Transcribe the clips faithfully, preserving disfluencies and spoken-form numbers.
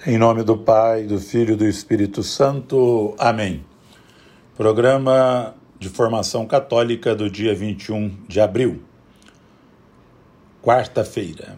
Em nome do Pai, do Filho e do Espírito Santo. Amém. Programa de Formação Católica do dia vinte e um de abril. Quarta-feira.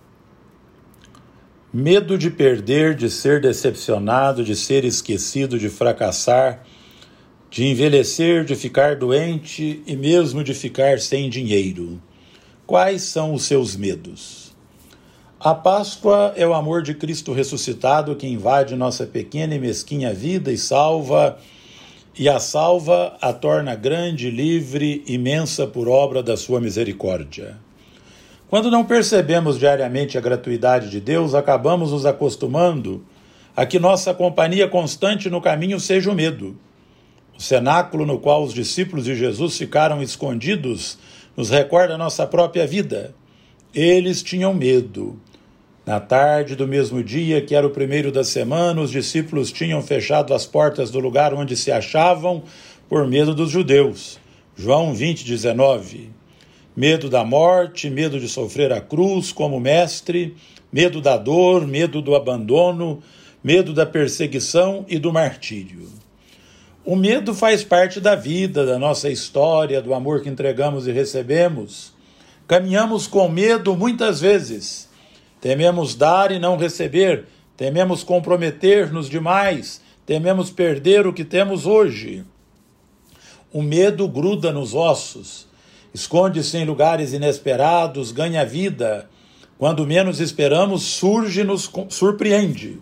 Medo de perder, de ser decepcionado, de ser esquecido, de fracassar, de envelhecer, de ficar doente e mesmo de ficar sem dinheiro. Quais são os seus medos? A Páscoa é o amor de Cristo ressuscitado que invade nossa pequena e mesquinha vida e salva, e a salva, a torna grande, livre, imensa por obra da sua misericórdia. Quando não percebemos diariamente a gratuidade de Deus, acabamos nos acostumando a que nossa companhia constante no caminho seja o medo. O cenáculo no qual os discípulos de Jesus ficaram escondidos nos recorda a nossa própria vida. Eles tinham medo. Na tarde do mesmo dia, que era o primeiro da semana, os discípulos tinham fechado as portas do lugar onde se achavam por medo dos judeus. João vinte, dezenove. Medo da morte, medo de sofrer a cruz como mestre, medo da dor, medo do abandono, medo da perseguição e do martírio. O medo faz parte da vida, da nossa história, do amor que entregamos e recebemos. Caminhamos com medo muitas vezes. Tememos dar e não receber, tememos comprometer-nos demais, tememos perder o que temos hoje. O medo gruda nos ossos, esconde-se em lugares inesperados, ganha vida. Quando menos esperamos, surge e nos surpreende.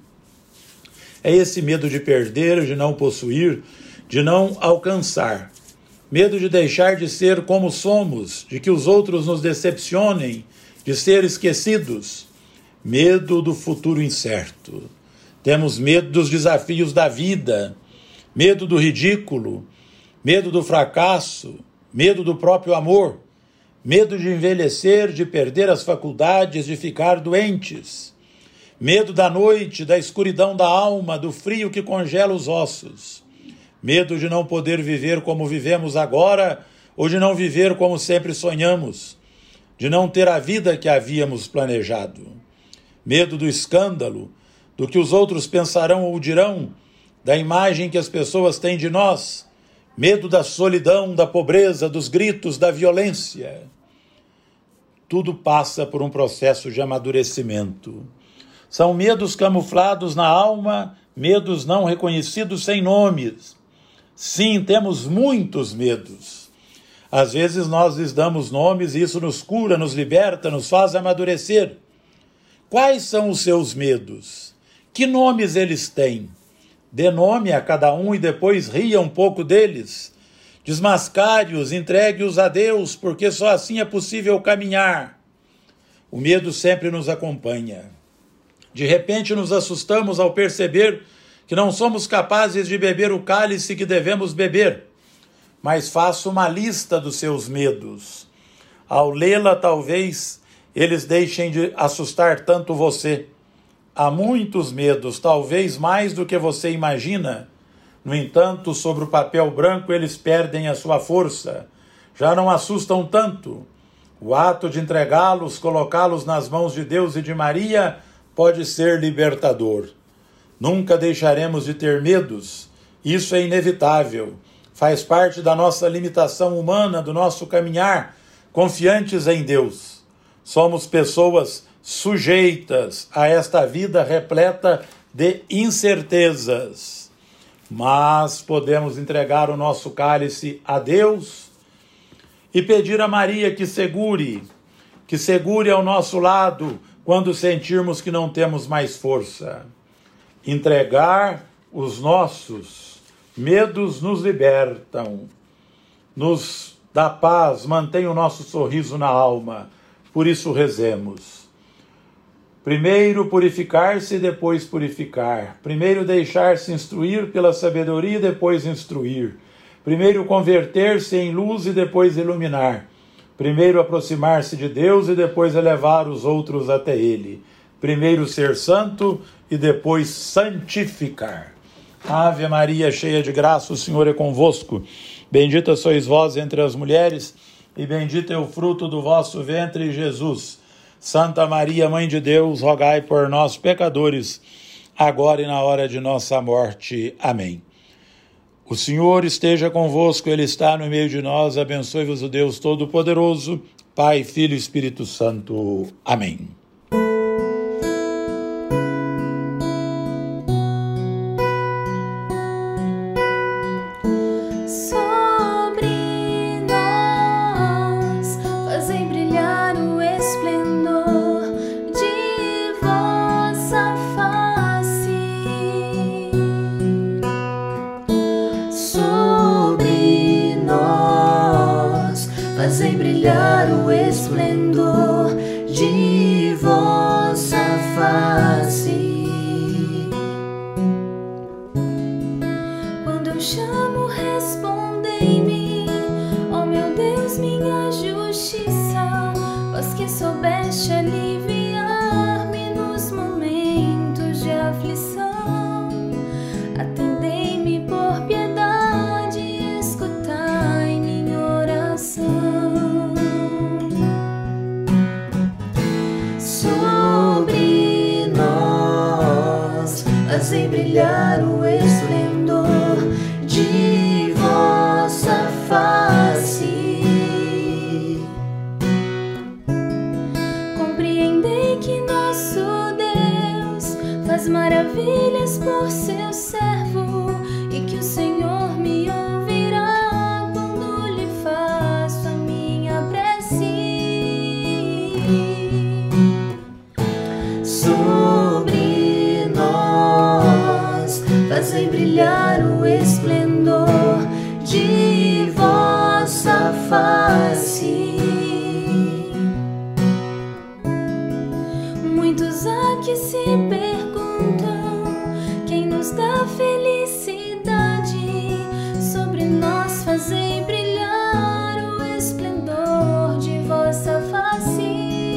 É esse medo de perder, de não possuir, de não alcançar. Medo de deixar de ser como somos, de que os outros nos decepcionem, de ser esquecidos. Medo do futuro incerto. Temos medo dos desafios da vida, medo do ridículo, medo do fracasso, medo do próprio amor, medo de envelhecer, de perder as faculdades, de ficar doentes, medo da noite, da escuridão da alma, do frio que congela os ossos, medo de não poder viver como vivemos agora ou de não viver como sempre sonhamos, de não ter a vida que havíamos planejado. Medo do escândalo, do que os outros pensarão ou dirão, da imagem que as pessoas têm de nós, medo da solidão, da pobreza, dos gritos, da violência. Tudo passa por um processo de amadurecimento. São medos camuflados na alma, medos não reconhecidos sem nomes. Sim, temos muitos medos. Às vezes nós lhes damos nomes e isso nos cura, nos liberta, nos faz amadurecer. Quais são os seus medos? Que nomes eles têm? Dê nome a cada um e depois ria um pouco deles. Desmascare-os, entregue-os a Deus, porque só assim é possível caminhar. O medo sempre nos acompanha. De repente nos assustamos ao perceber que não somos capazes de beber o cálice que devemos beber. Mas faça uma lista dos seus medos. Ao lê-la, talvez eles deixem de assustar tanto você. Há muitos medos, talvez mais do que você imagina. No entanto, sobre o papel branco, eles perdem a sua força. Já não assustam tanto. O ato de entregá-los, colocá-los nas mãos de Deus e de Maria, pode ser libertador. Nunca deixaremos de ter medos. Isso é inevitável. Faz parte da nossa limitação humana, do nosso caminhar, confiantes em Deus. Somos pessoas sujeitas a esta vida repleta de incertezas. Mas podemos entregar o nosso cálice a Deus e pedir a Maria que segure, que segure ao nosso lado quando sentirmos que não temos mais força. Entregar os nossos medos nos libertam, nos dá paz, mantém o nosso sorriso na alma. Por isso rezemos. Primeiro purificar-se e depois purificar. Primeiro deixar-se instruir pela sabedoria e depois instruir. Primeiro converter-se em luz e depois iluminar. Primeiro aproximar-se de Deus e depois elevar os outros até Ele. Primeiro ser santo e depois santificar. Ave Maria, cheia de graça, o Senhor é convosco. Bendita sois vós entre as mulheres, e bendito é o fruto do vosso ventre, Jesus. Santa Maria, Mãe de Deus, rogai por nós, pecadores, agora e na hora de nossa morte. Amém. O Senhor esteja convosco, Ele está no meio de nós, abençoe-vos o Deus Todo-Poderoso, Pai, Filho e Espírito Santo. Amém. Fazei brilhar o esplendor de vossa face. Quando eu chamo, respondei-me, ó meu Deus, minha justiça, vós que soubeste aliviar-me nos momentos de aflição. Atendei-me por piedade e escutai minha oração. Sobre nós, fazei brilhar o esplendor de vossa face. Compreendei que nosso Deus faz maravilhas por seu servo e que o Senhor me ouvirá quando lhe faço a minha prece. Sobre nós, fazei brilhar o esplendor de vossa face. Muitos há que se perguntam quem nos dá felicidade. Sobre nós, fazei brilhar o esplendor de vossa face.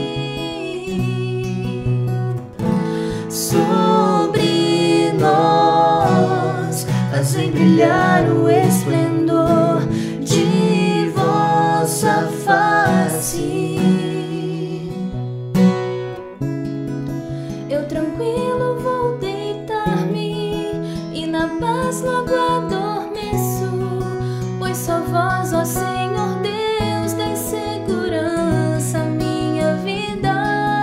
Sobre nós, fazei brilhar o esplendor de vossa face. Eu tranquilo vou deitar-me e na paz logo adormeço, pois só vós, ó Senhor Deus, dai segurança à minha vida.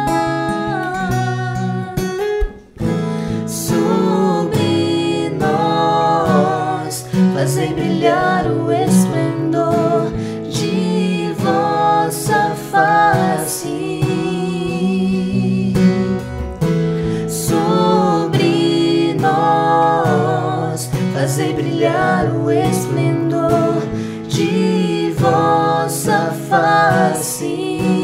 Sobre nós, fazei brilhar o esplendor de vossa face. Sobre nós, fazei brilhar o esplendor de vossa face.